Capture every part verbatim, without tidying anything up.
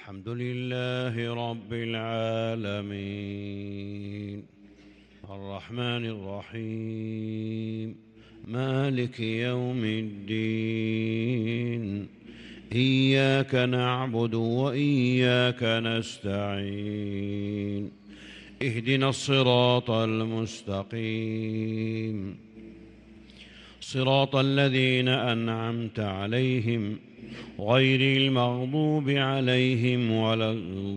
الحمد لله رب العالمين الرحمن الرحيم مالك يوم الدين إياك نعبد وإياك نستعين اهدنا الصراط المستقيم صراط الذين أنعمت عليهم غير المغضوب عليهم ولا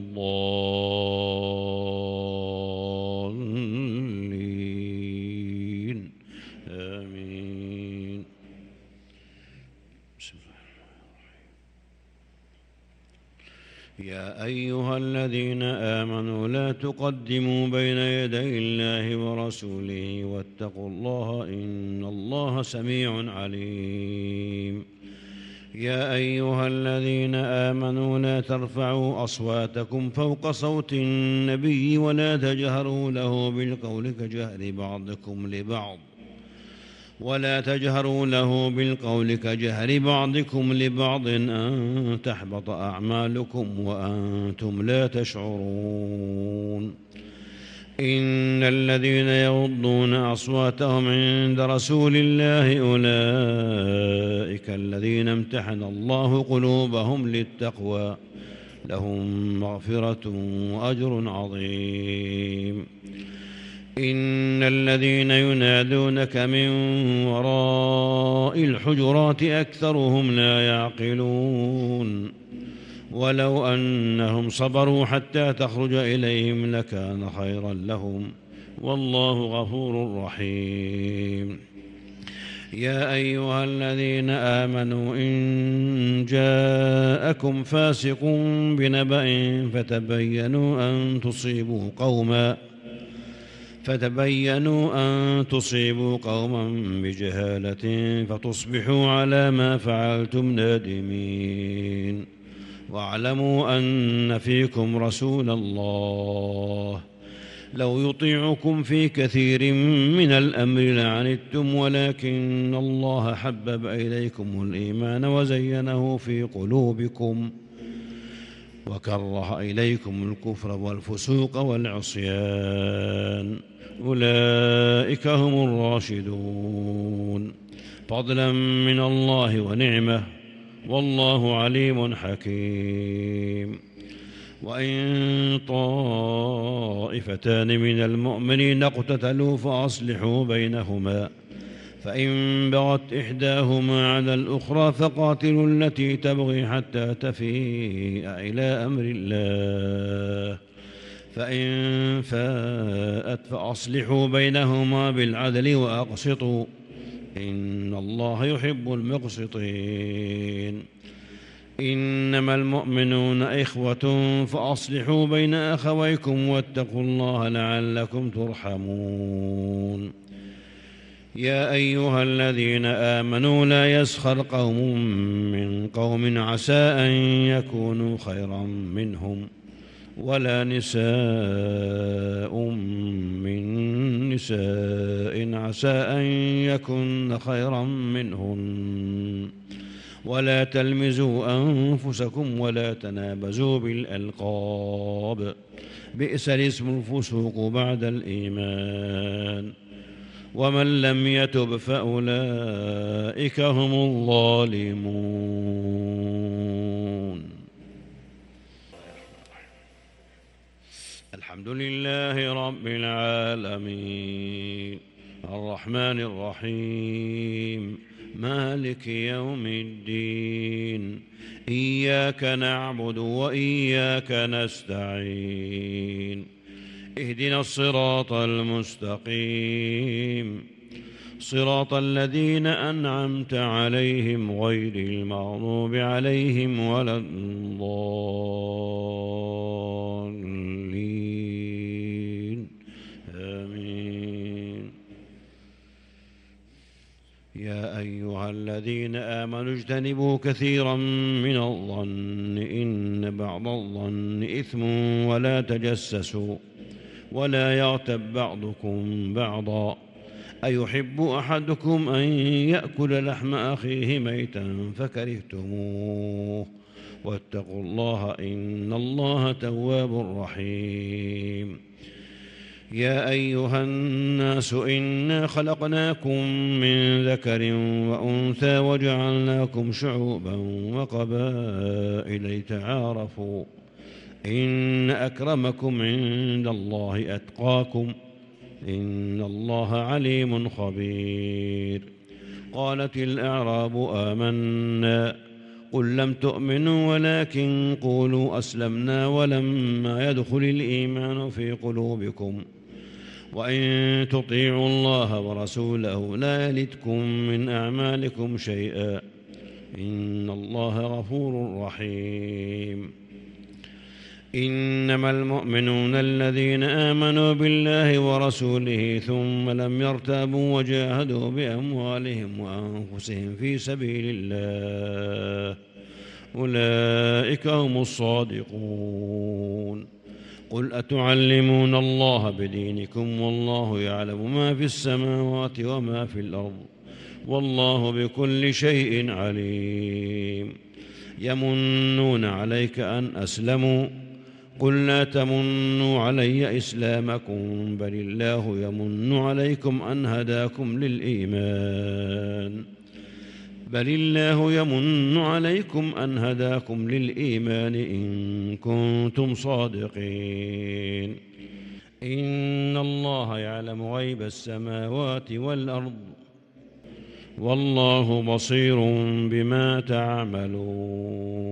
الضالين آمين. بسم الله يا أيها الذين آمنوا لا تقدموا بين يدي الله ورسوله واتقوا الله إن الله سميع عليم. يا أيها الذين آمنوا لا ترفعوا أصواتكم فوق صوت النبي ولا تجهروا له بالقول كجهر بعضكم لبعض ولا تجهروا له بالقول كجهر بعضكم لبعض أن تحبط أعمالكم وأنتم لا تشعرون. إن الذين يغضون أصواتهم عند رسول الله أولئك الذين امتحن الله قلوبهم للتقوى لهم مغفرة وأجر عظيم. إن الذين ينادونك من وراء الحجرات أكثرهم لا يعقلون ولو أنهم صبروا حتى تخرج إليهم لكان خيرا لهم والله غفور رحيم. يا أيها الذين آمنوا إن جاءكم فاسق بنبأ فتبينوا أن تصيبوا قوما فتبينوا أن تصيبوا قوما بجهالة فتصبحوا على ما فعلتم نادمين. واعلموا أن فيكم رسول الله لو يطيعكم في كثير من الأمر لعنتم ولكن الله حبب إليكم الإيمان وزينه في قلوبكم وكره إليكم الكفر والفسوق والعصيان أولئك هم الراشدون فضلا من الله ونعمة والله عليم حكيم. وإن طائفتان من المؤمنين اقتتلوا فأصلحوا بينهما فإن بغت إحداهما على الأخرى فقاتلوا التي تبغي حتى تفيء إلى أمر الله فإن فاءت فأصلحوا بينهما بالعدل وأقسطوا إن الله يحب المقسطين. إنما المؤمنون إخوة فأصلحوا بين أخويكم واتقوا الله لعلكم ترحمون. يا أيها الذين آمنوا لا يسخر قوم من قوم عسى أن يكونوا خيرا منهم ولا نساء من نساء عسى أن يكن خيرا منهن ولا تلمزوا أنفسكم ولا تنابزوا بالألقاب بئس الاسم الفسوق بعد الإيمان ومن لم يتب فأولئك هم الظالمون. الحمد لله رب العالمين الرحمن الرحيم مالك يوم الدين إياك نعبد وإياك نستعين اهدنا الصراط المستقيم صراط الذين أنعمت عليهم غير المغضوب عليهم ولا الضالين آمين. يا أيها الذين آمنوا اجتنبوا كثيرا من الظن إن بعض الظن إثم ولا تجسسوا ولا يغتب بعضكم بعضا أيحب أحدكم أن يأكل لحم أخيه ميتا فكرهتموه واتقوا الله إن الله تواب رحيم. يا أيها الناس إنا خلقناكم من ذكر وأنثى وجعلناكم شعوبا وقبائل لتعارفوا إن أكرمكم عند الله أتقاكم إن الله عليم خبير. قالت الأعراب آمنا قل لم تؤمنوا ولكن قولوا أسلمنا ولما يدخل الإيمان في قلوبكم وإن تطيعوا الله ورسوله لا يلتكم من أعمالكم شيئا إن الله غفور رحيم. إنما المؤمنون الذين آمنوا بالله ورسوله ثم لم يرتابوا وجاهدوا بأموالهم وأنفسهم في سبيل الله أولئك هم الصادقون. قل أتعلمون الله بدينكم والله يعلم ما في السماوات وما في الأرض والله بكل شيء عليم. يمنون عليك أن أسلموا قل لا تمنوا علي إسلامكم بل الله يمن عليكم أن هداكم للإيمان بل الله يمن عليكم أن هداكم للإيمان إن كنتم صادقين. إن الله يعلم غيب السماوات والأرض والله بصير بما تعملون.